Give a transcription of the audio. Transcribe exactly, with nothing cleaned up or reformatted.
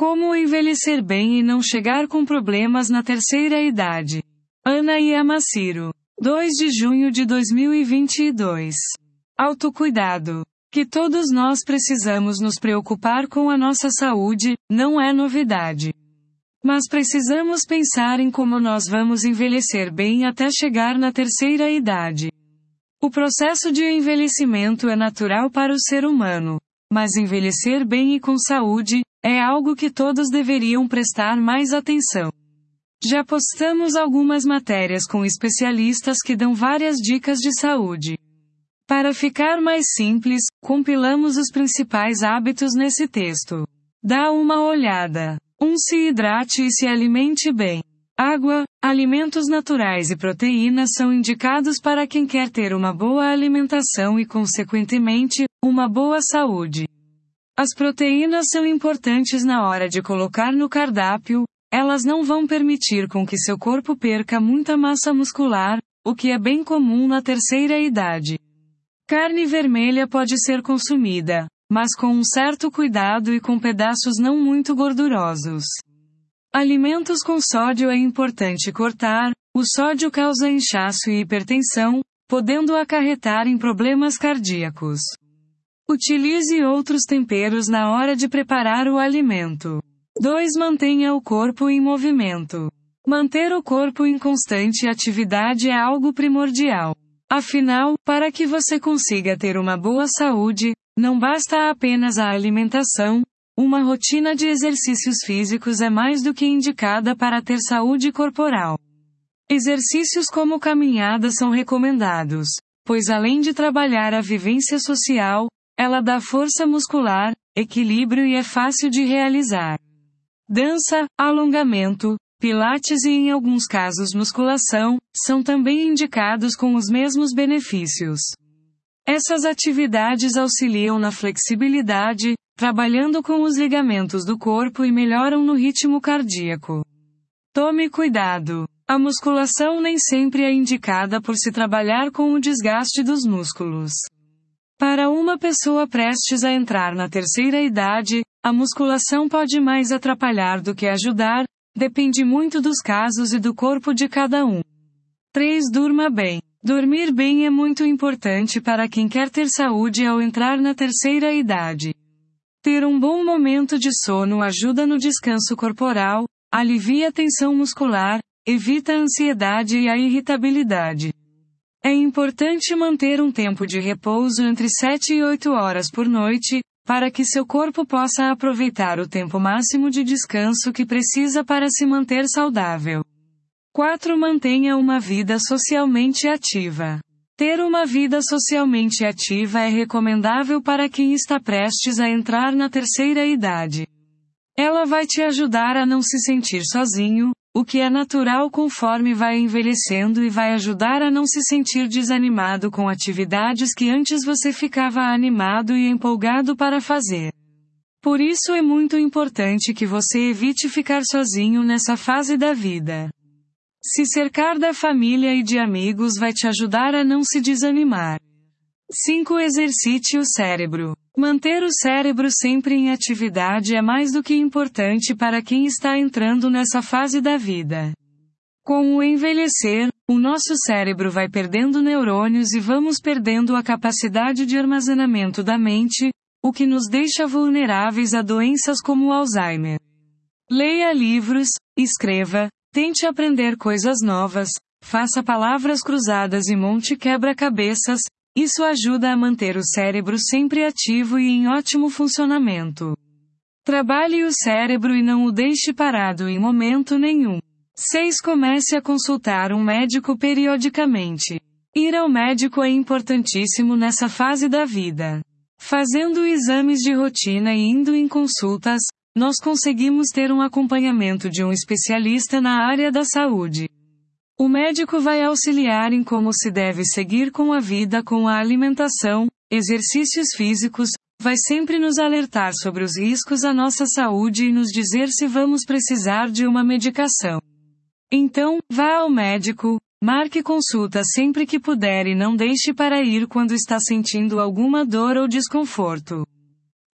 Como envelhecer bem e não chegar com problemas na terceira idade. Ana Yamashiro. dois de junho de dois mil e vinte e dois. Autocuidado. Que todos nós precisamos nos preocupar com a nossa saúde, não é novidade. Mas precisamos pensar em como nós vamos envelhecer bem até chegar na terceira idade. O processo de envelhecimento é natural para o ser humano. Mas envelhecer bem e com saúde, é algo que todos deveriam prestar mais atenção. Já postamos algumas matérias com especialistas que dão várias dicas de saúde. Para ficar mais simples, compilamos os principais hábitos nesse texto. Dá uma olhada. um Se hidrate e se alimente bem. Água, alimentos naturais e proteínas são indicados para quem quer ter uma boa alimentação e, consequentemente, uma boa saúde. As proteínas são importantes na hora de colocar no cardápio, elas não vão permitir com que seu corpo perca muita massa muscular, o que é bem comum na terceira idade. Carne vermelha pode ser consumida, mas com um certo cuidado e com pedaços não muito gordurosos. Alimentos com sódio é importante cortar, o sódio causa inchaço e hipertensão, podendo acarretar em problemas cardíacos. Utilize outros temperos na hora de preparar o alimento. dois Mantenha o corpo em movimento. Manter o corpo em constante atividade é algo primordial. Afinal, para que você consiga ter uma boa saúde, não basta apenas a alimentação, uma rotina de exercícios físicos é mais do que indicada para ter saúde corporal. Exercícios como caminhada são recomendados, pois além de trabalhar a vivência social, ela dá força muscular, equilíbrio e é fácil de realizar. Dança, alongamento, pilates e em alguns casos musculação, são também indicados com os mesmos benefícios. Essas atividades auxiliam na flexibilidade, trabalhando com os ligamentos do corpo e melhoram no ritmo cardíaco. Tome cuidado. A musculação nem sempre é indicada por se trabalhar com o desgaste dos músculos. Para uma pessoa prestes a entrar na terceira idade, a musculação pode mais atrapalhar do que ajudar, depende muito dos casos e do corpo de cada um. três Durma bem. Dormir bem é muito importante para quem quer ter saúde ao entrar na terceira idade. Ter um bom momento de sono ajuda no descanso corporal, alivia a tensão muscular, evita a ansiedade e a irritabilidade. É importante manter um tempo de repouso entre sete e oito horas por noite, para que seu corpo possa aproveitar o tempo máximo de descanso que precisa para se manter saudável. quatro Mantenha uma vida socialmente ativa. Ter uma vida socialmente ativa é recomendável para quem está prestes a entrar na terceira idade. Ela vai te ajudar a não se sentir sozinho, o que é natural conforme vai envelhecendo e vai ajudar a não se sentir desanimado com atividades que antes você ficava animado e empolgado para fazer. Por isso é muito importante que você evite ficar sozinho nessa fase da vida. Se cercar da família e de amigos vai te ajudar a não se desanimar. cinco Exercite o cérebro. Manter o cérebro sempre em atividade é mais do que importante para quem está entrando nessa fase da vida. Com o envelhecer, o nosso cérebro vai perdendo neurônios e vamos perdendo a capacidade de armazenamento da mente, o que nos deixa vulneráveis a doenças como o Alzheimer. Leia livros, escreva, tente aprender coisas novas, faça palavras cruzadas e monte quebra-cabeças. Isso ajuda a manter o cérebro sempre ativo e em ótimo funcionamento. Trabalhe o cérebro e não o deixe parado em momento nenhum. seis Comece a consultar um médico periodicamente. Ir ao médico é importantíssimo nessa fase da vida. Fazendo exames de rotina e indo em consultas, nós conseguimos ter um acompanhamento de um especialista na área da saúde. O médico vai auxiliar em como se deve seguir com a vida com a alimentação, exercícios físicos, vai sempre nos alertar sobre os riscos à nossa saúde e nos dizer se vamos precisar de uma medicação. Então, vá ao médico, marque consulta sempre que puder e não deixe para ir quando está sentindo alguma dor ou desconforto.